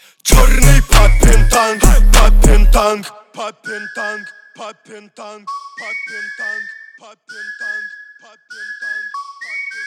Черный папин танк, папин танк, папин танк, папин танк, папин танк, папин танк, папин танк, папин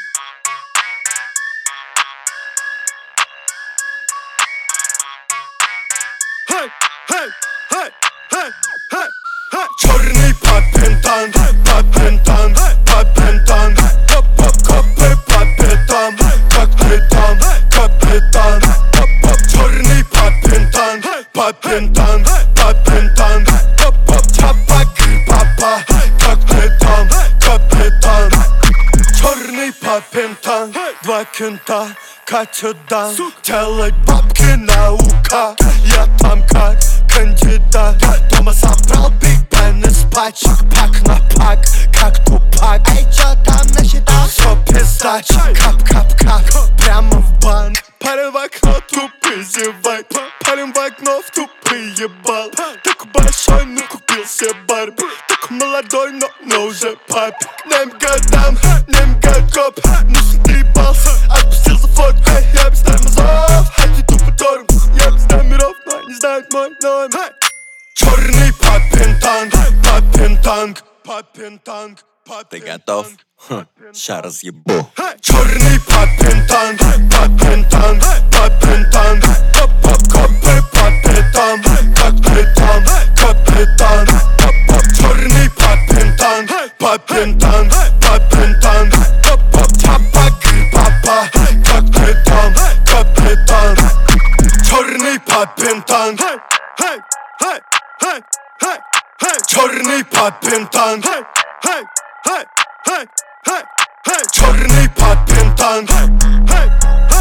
танк. Черный папин танк, папин танк, папин танк. Копы папин капитан, капитан. Черный папин танк, папин танк, папин танк. Чапаги папа, капитан, капитан. Черный папин танк, два кента катят дан. Делать бабки наука, я там как кандидат. Дома собрал Биг Бен из пачек, пак на пак, как Тупак. Эй, чё там насчитал? Всё пиздач, кап-кап-кап, прямо в банк. Парень в окно, тупый зевай, парень в окно, в тупый ебал. Такой большой, но купил себе Барби. Такой молодой, но уже папик. Нем годам, нем годкоп, ну съебался, отпустил за фотку. Я без тормозов, хочу тупо торм. Я без номеров, но они знают мой номер. Черный папин танк, папин танк, папин танк. Ты готов? Ща разъебу. Черный папин танк, папин танк, папин танк. Копы папитан, капитан, капитан. Черный папин танк, папин танк, папин танк. Чапаги папа, капитан, капитан. Черный папин танк. Черный папин танк. Черный папин танк.